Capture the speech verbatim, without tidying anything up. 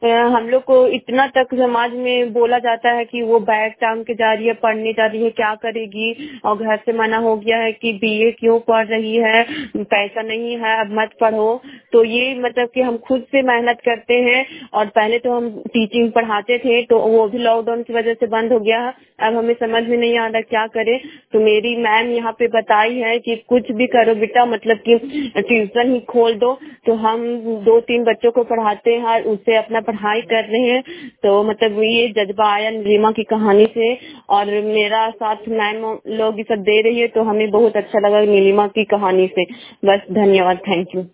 अ, हम लोग को इतना तक समाज में बोला जाता है कि वो बैग टांग के जा रही है, पढ़ने जा रही है, क्या करेगी, और घर से मना हो गया है कि बीए क्यों पढ़ रही है, पैसा नहीं है, अब मत पढ़ो। तो ये मतलब कि हम खुद से मेहनत करते हैं, और पहले तो हम टीचिंग पढ़ाते थे तो वो भी लॉकडाउन की वजह से बंद हो गया है। अब हमें समझ में नहीं आ रहा क्या करें। तो मेरी मैम यहाँ पे बताई है कि कुछ भी करो बेटा, मतलब कि ट्यूशन ही खोल दो। तो हम दो तीन बच्चों को पढ़ाते हैं, उससे अपना पढ़ाई कर रहे हैं। तो मतलब ये जज्बा आया नीलिमा की कहानी से, और मेरा साथ मैम लोग ये सब दे रही है, तो हमें बहुत अच्छा लगा नीलिमा की कहानी से। बस धन्यवाद, थैंक यू।